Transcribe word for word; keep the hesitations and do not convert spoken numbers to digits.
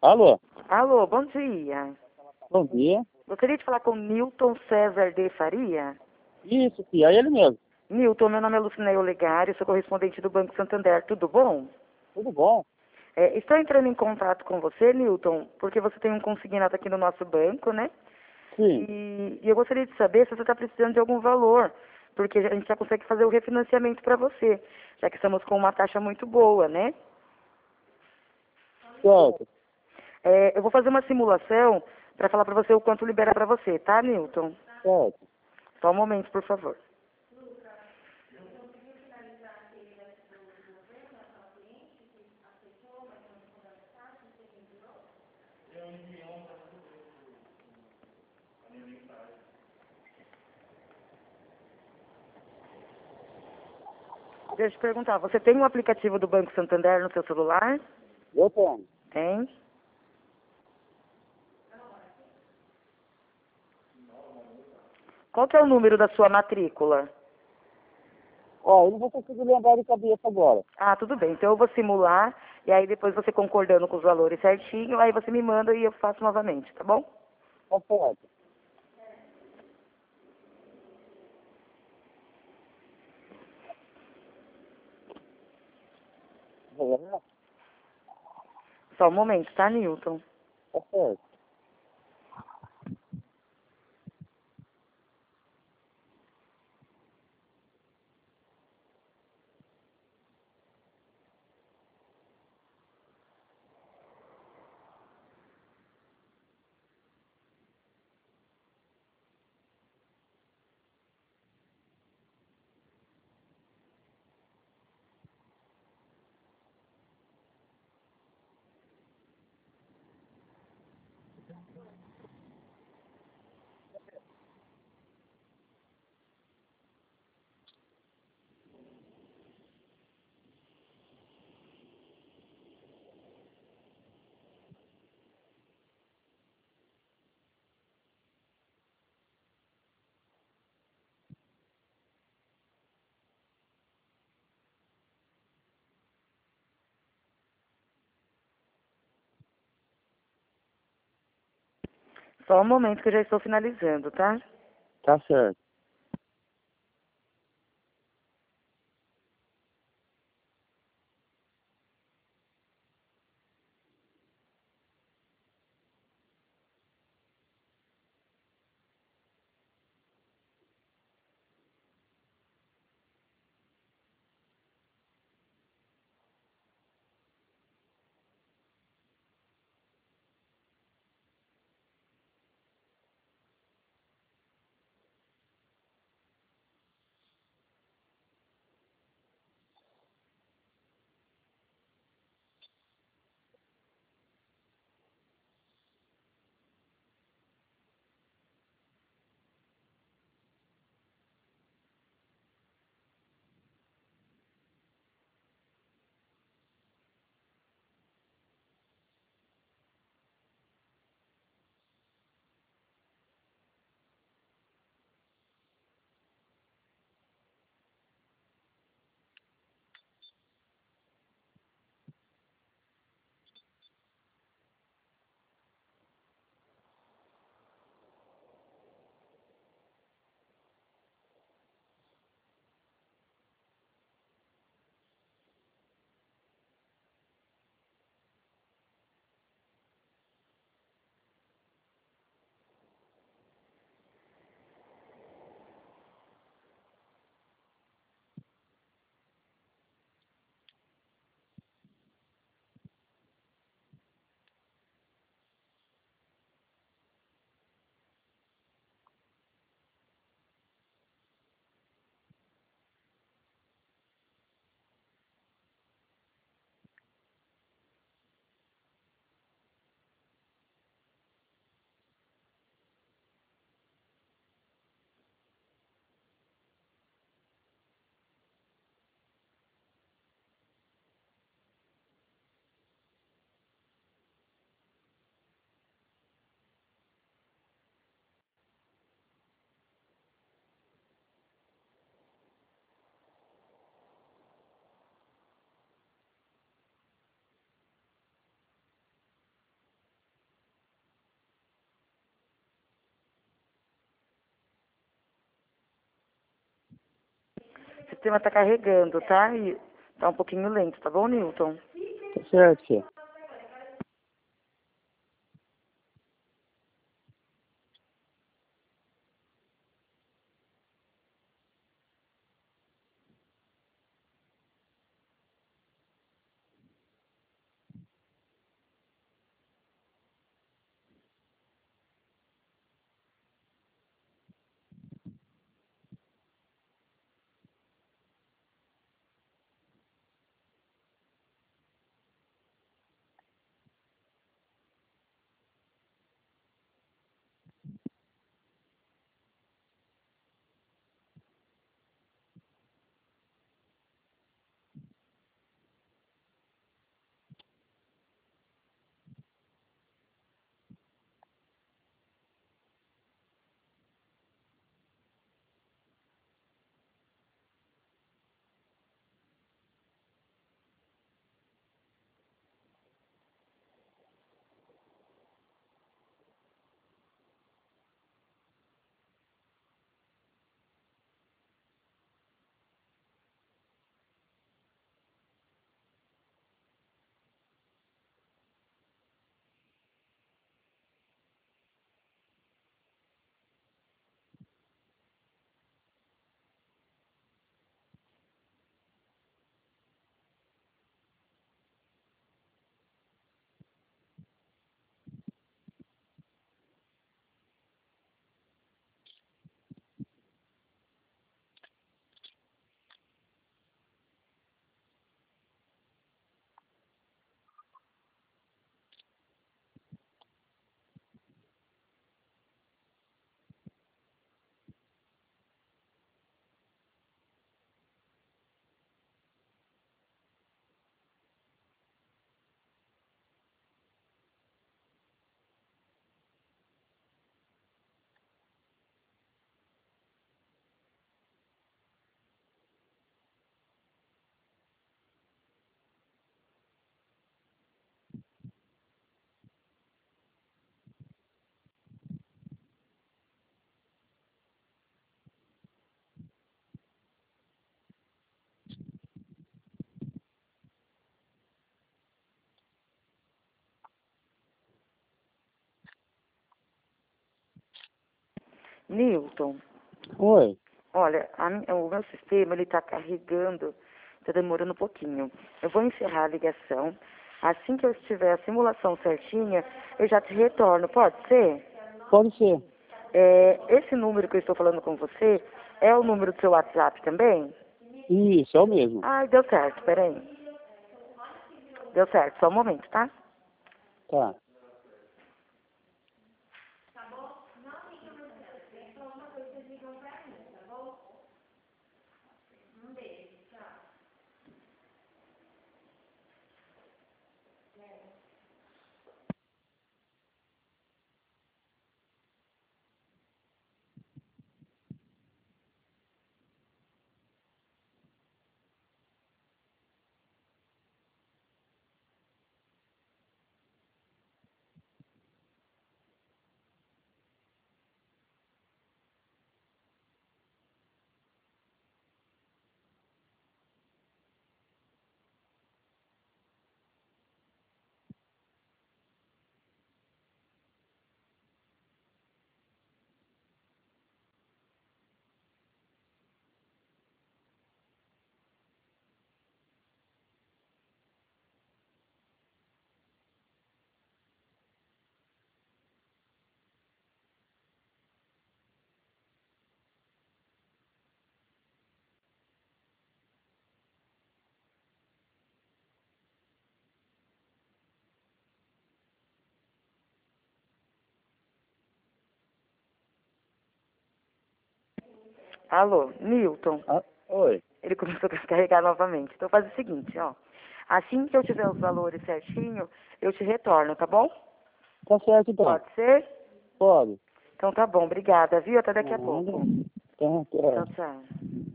Alô, Alô, bom dia. bom dia. Gostaria de falar com Newton César de Faria. Isso, tia, é ele mesmo. Newton, meu nome é Lucinéia Olegário, sou correspondente do Banco Santander. Tudo bom? Tudo bom? É, estou entrando em contato com você, Newton, porque você tem um consignado aqui no nosso banco, né? Sim. E, e eu gostaria de saber se você está precisando de algum valor, porque a gente já consegue fazer o refinanciamento para você, já que estamos com uma taxa muito boa, né? Certo. É, eu vou fazer uma simulação para falar para você o quanto libera para você, tá, Newton? Certo. Só um momento, por favor. Deixa eu te perguntar, você tem um aplicativo do Banco Santander no seu celular? Eu tenho. Tem? Qual que é o número da sua matrícula? Ó, eu não vou conseguir lembrar de cabeça agora. Ah, tudo bem. Então eu vou simular e aí depois você concordando com os valores certinho, aí você me manda e eu faço novamente, tá bom? Tá certo. É, Só um momento, tá, Newton? tá certo. Só um momento que eu já estou finalizando, tá? Tá certo. sistema tá carregando, tá? E tá um pouquinho lento, tá bom, Newton? Tá certo, tia. Newton, Oi. olha, a mi- o meu sistema, ele tá carregando, tá demorando um pouquinho. Eu vou encerrar a ligação. Assim que eu estiver a simulação certinha, eu já te retorno, pode ser? Pode ser. É, esse número que eu estou falando com você é o número do seu WhatsApp também? Isso, é o mesmo. Ai, deu certo, peraí. Deu certo, só um momento, tá? Tá. Alô, Newton. Ah, oi. Ele começou a descarregar novamente. Então faz o seguinte, ó. Assim que eu tiver os valores certinho, eu te retorno, tá bom? Tá certo, então. Pode ser? Pode. Então tá bom, obrigada, viu? Até daqui a Nada. pouco. Tá, tá. Tchau, tchau.